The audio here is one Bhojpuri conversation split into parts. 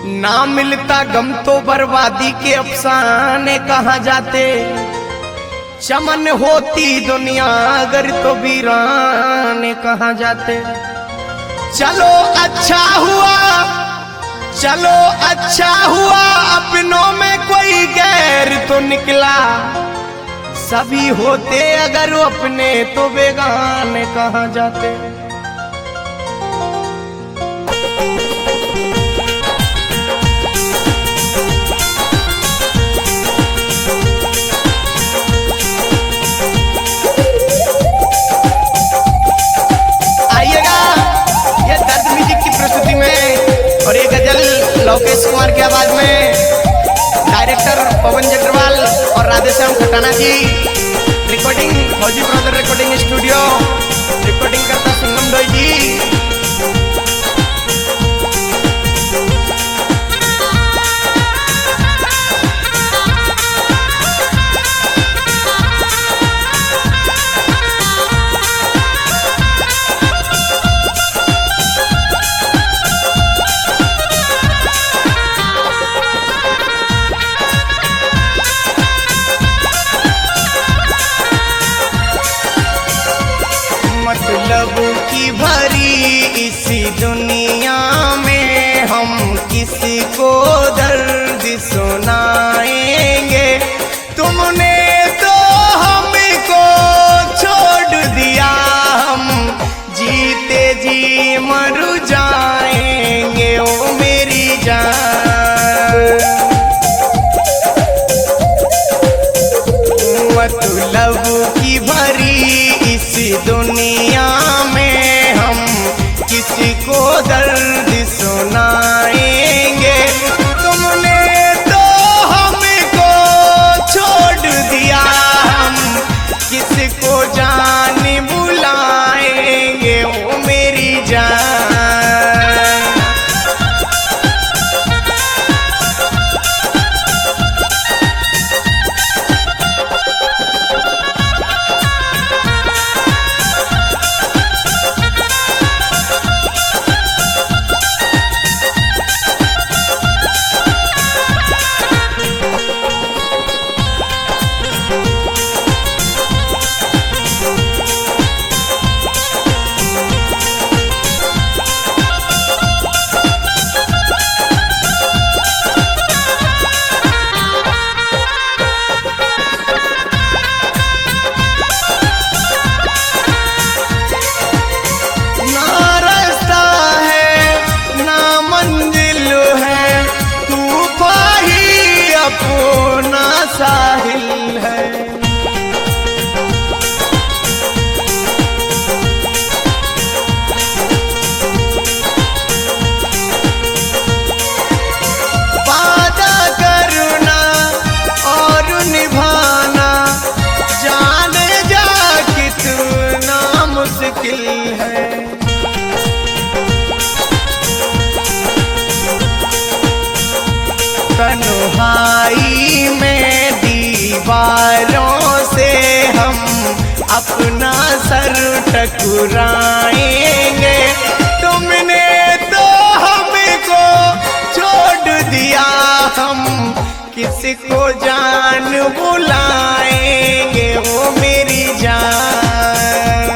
ना मिलता गम तो बर्बादी के अफसाने कहाँ जाते। चमन होती दुनिया अगर तो वीराने कहाँ जाते। चलो अच्छा हुआ, चलो अच्छा हुआ, अपनों में कोई गैर तो निकला। सभी होते अगर वो अपने तो बेगाने कहाँ जाते। और ये गजल लोकेश कुमार की आवाज में डायरेक्टर पवन जग्रवाल और राधेश्याम खटाना जी। रिकॉर्डिंग फौजी ब्रदर रिकॉर्डिंग स्टूडियो, रिकॉर्डिंग करता संगम दोई जी। मतलब की भरी इसी दुनिया में हम किसी को दर्द सुनाएंगे। तुमने तो हमको छोड़ दिया, हम जीते जी मर जाएंगे ओ मेरी जान। मतलब की भरी इस दुनिया में हम किसी को दर्द सुनाएंगे। तुमने तो हमको छोड़ दिया, हम किसी को जान बुलाएंगे ओ मेरी जान। अपना साहिल है वादा करना और निभाना, जाने जा कितना मुश्किल है। तन्हाई में दीवारों से हम अपना सर टकराएंगे। तुमने तो हमको छोड़ दिया, हम किसी को जान बुलाएंगे वो मेरी जान।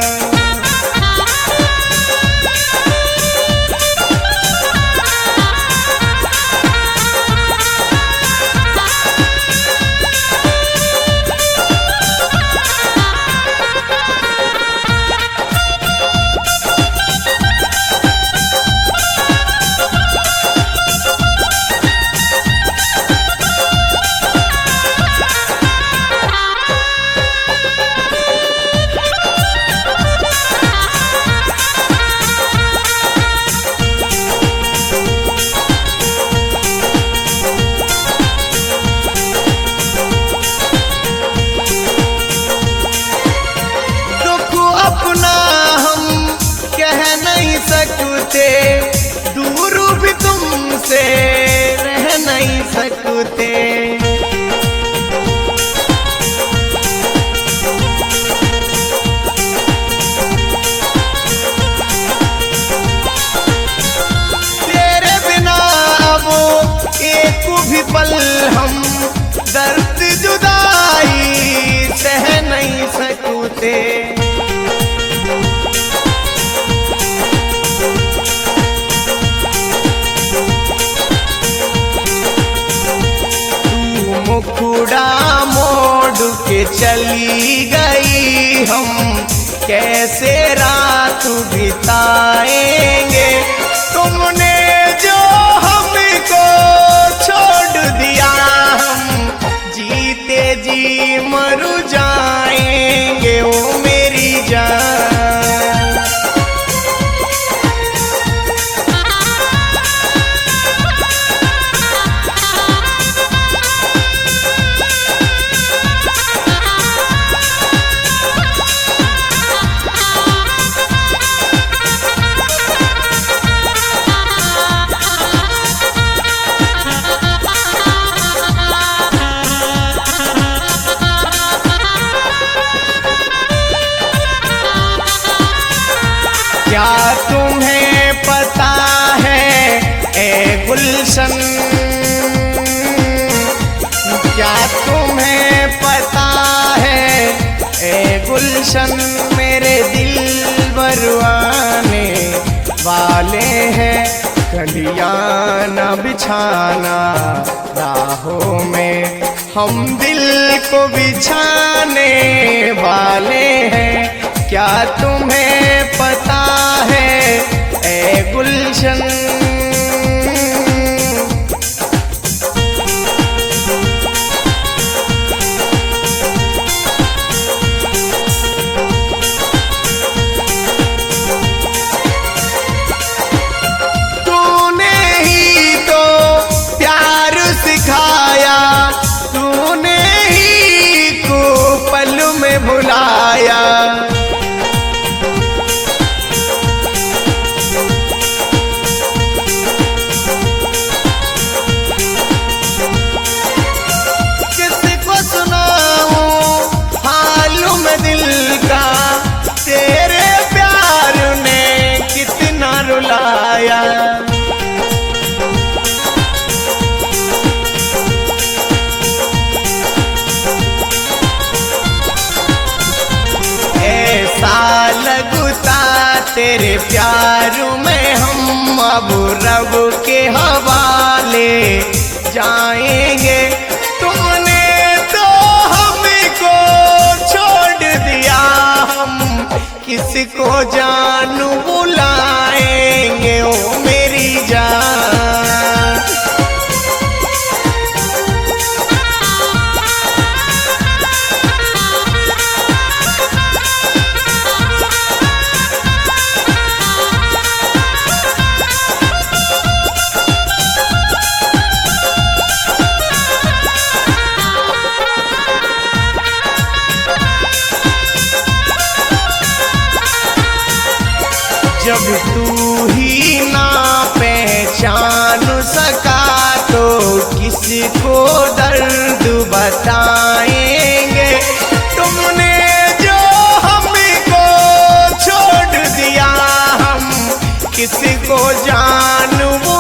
सकते दूर भी तुमसे रह नहीं सकते। तेरे बिना अब चली गई, हम कैसे रात बिताएंगे। तुमने जो हमको छोड़ दिया, हम जीते जी मर जाएंगे ओ मेरी जान। क्या तुम्हें पता है ए गुलशन, क्या तुम्हें पता है ए गुलशन, मेरे दिल बरवाने वाले हैं। कलियां न बिछाना राहों में, हम दिल को बिछाने वाले हैं। क्या तुम्हें पता है ए गुलशन। तूने ही तो प्यार सिखाया, तूने ही को पल में भुलाया। ऐसा लगता तेरे प्यार में हम अब रब के हवाले जाएंगे। तुमने तो हमको छोड़ दिया, हम किसको जानू बुलाएंगे ओ मेरी जान। जब तू ही ना पहचान सका तो किसको दर्द बताएंगे। तुमने जो हमको छोड़ दिया, हम किसको जानू